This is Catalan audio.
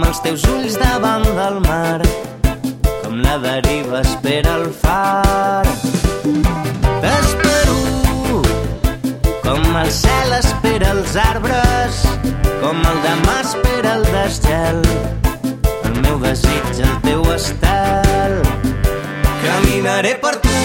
els teus ulls davant del mar, com la deriva espera el far. T'espero com el cel espera els arbres, com el demà espera el desgel, el meu desig, el teu estel. Caminaré per tu